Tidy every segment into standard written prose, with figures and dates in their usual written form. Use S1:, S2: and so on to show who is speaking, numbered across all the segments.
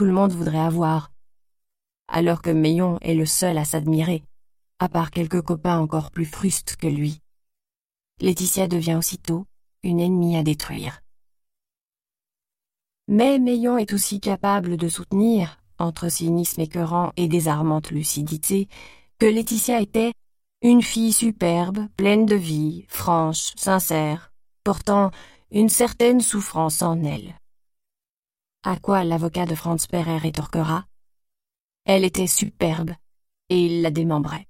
S1: tout le monde voudrait avoir. Alors que Meillon est le seul à s'admirer, à part quelques copains encore plus frustes que lui. Laetitia devient aussitôt une ennemie à détruire. Mais Meillon est aussi capable de soutenir, entre cynisme écœurant et désarmante lucidité, que Laetitia était une fille superbe, pleine de vie, franche, sincère, portant une certaine souffrance en elle. À quoi l'avocat de Franz Perrer rétorquera: elle était superbe, et il la démembrait.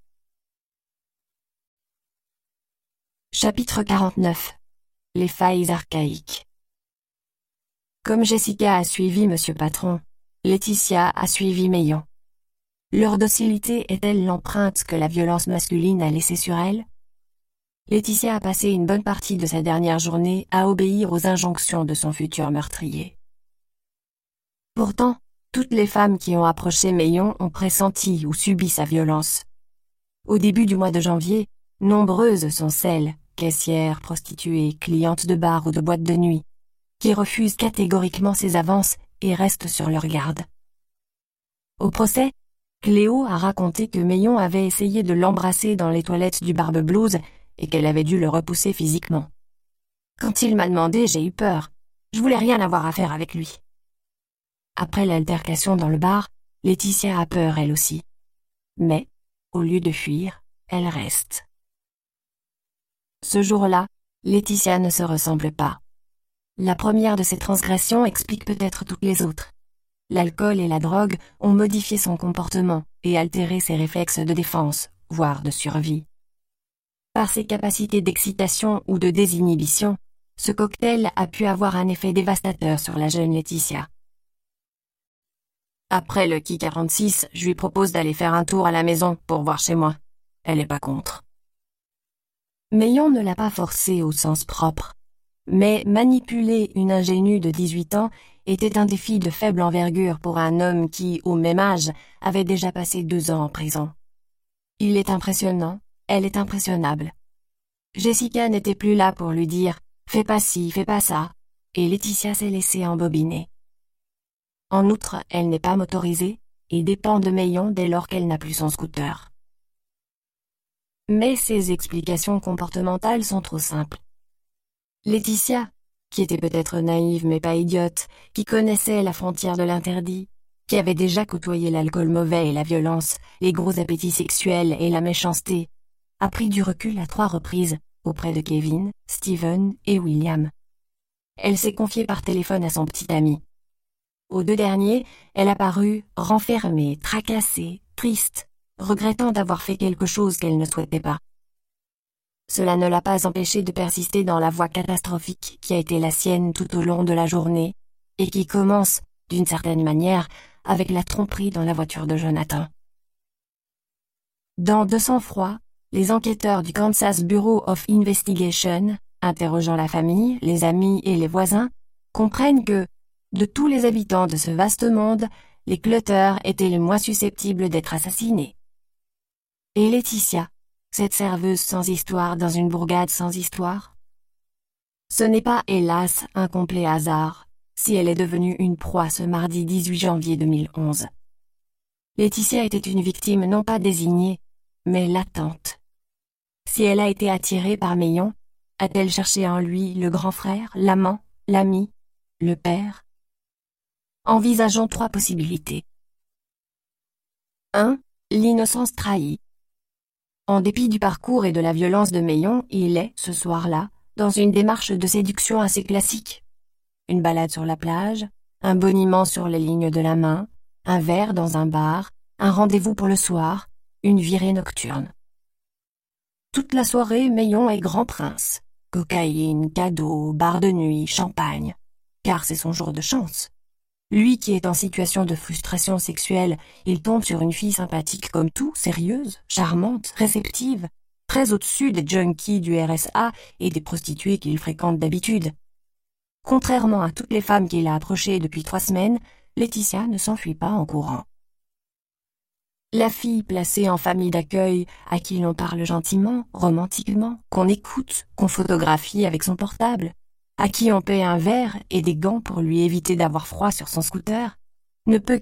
S1: Chapitre 49. Les failles archaïques. Comme Jessica a suivi Monsieur Patron, Laetitia a suivi Meillon. Leur docilité est-elle l'empreinte que la violence masculine a laissée sur elle? Laetitia a passé une bonne partie de sa dernière journée à obéir aux injonctions de son futur meurtrier. Pourtant, toutes les femmes qui ont approché Meillon ont pressenti ou subi sa violence. Au début du mois de janvier, nombreuses sont celles, caissières, prostituées, clientes de bars ou de boîtes de nuit, qui refusent catégoriquement ses avances et restent sur leur garde. Au procès, Cléo a raconté que Meillon avait essayé de l'embrasser dans les toilettes du Barbe Blues et qu'elle avait dû le repousser physiquement. Quand il m'a demandé, j'ai eu peur. Je voulais rien avoir à faire avec lui. Après l'altercation dans le bar, Laetitia a peur elle aussi. Mais, au lieu de fuir, elle reste. Ce jour-là, Laetitia ne se ressemble pas. La première de ces transgressions explique peut-être toutes les autres. L'alcool et la drogue ont modifié son comportement et altéré ses réflexes de défense, voire de survie. Par ses capacités d'excitation ou de désinhibition, ce cocktail a pu avoir un effet dévastateur sur la jeune Laetitia. Après le Qui 46, je lui propose d'aller faire un tour à la maison pour voir chez moi. Elle n'est pas contre. Meillon ne l'a pas forcée au sens propre. Mais manipuler une ingénue de 18 ans était un défi de faible envergure pour un homme qui, au même âge, avait déjà passé 2 ans en prison. Il est impressionnant, elle est impressionnable. Jessica n'était plus là pour lui dire « fais pas ci, fais pas ça », et Laetitia s'est laissée embobiner. En outre, elle n'est pas motorisée et dépend de Meillon dès lors qu'elle n'a plus son scooter. Mais ces explications comportementales sont trop simples. Laetitia, qui était peut-être naïve mais pas idiote, qui connaissait la frontière de l'interdit, qui avait déjà côtoyé l'alcool mauvais et la violence, les gros appétits sexuels et la méchanceté, a pris du recul à 3 reprises auprès de Kevin, Steven et William. Elle s'est confiée par téléphone à son petit ami. Aux 2 derniers, elle a paru renfermée, tracassée, triste, regrettant d'avoir fait quelque chose qu'elle ne souhaitait pas. Cela ne l'a pas empêchée de persister dans la voie catastrophique qui a été la sienne tout au long de la journée et qui commence, d'une certaine manière, avec la tromperie dans la voiture de Jonathan. Dans De sang-froid, les enquêteurs du Kansas Bureau of Investigation, interrogeant la famille, les amis et les voisins, comprennent que, de tous les habitants de ce vaste monde, les Clutter étaient les moins susceptibles d'être assassinés. Et Laetitia, cette serveuse sans histoire dans une bourgade sans histoire? Ce n'est pas, hélas, un complet hasard si elle est devenue une proie ce mardi 18 janvier 2011. Laetitia était une victime non pas désignée, mais latente. Si elle a été attirée par Meillon, a-t-elle cherché en lui le grand frère, l'amant, l'ami, le père? Envisageons 3 possibilités. 1. L'innocence trahie. En dépit du parcours et de la violence de Meillon, il est, ce soir-là, dans une démarche de séduction assez classique. Une balade sur la plage, un boniment sur les lignes de la main, un verre dans un bar, un rendez-vous pour le soir, une virée nocturne. Toute la soirée, Meillon est grand prince. Cocaïne, cadeaux, bar de nuit, champagne. Car c'est son jour de chance. Lui qui est en situation de frustration sexuelle, il tombe sur une fille sympathique comme tout, sérieuse, charmante, réceptive, très au-dessus des junkies du RSA et des prostituées qu'il fréquente d'habitude. Contrairement à toutes les femmes qu'il a approchées depuis 3 semaines, Laetitia ne s'enfuit pas en courant. La fille placée en famille d'accueil, à qui l'on parle gentiment, romantiquement, qu'on écoute, qu'on photographie avec son portable, à qui on paie un verre et des gants pour lui éviter d'avoir froid sur son scooter, ne peut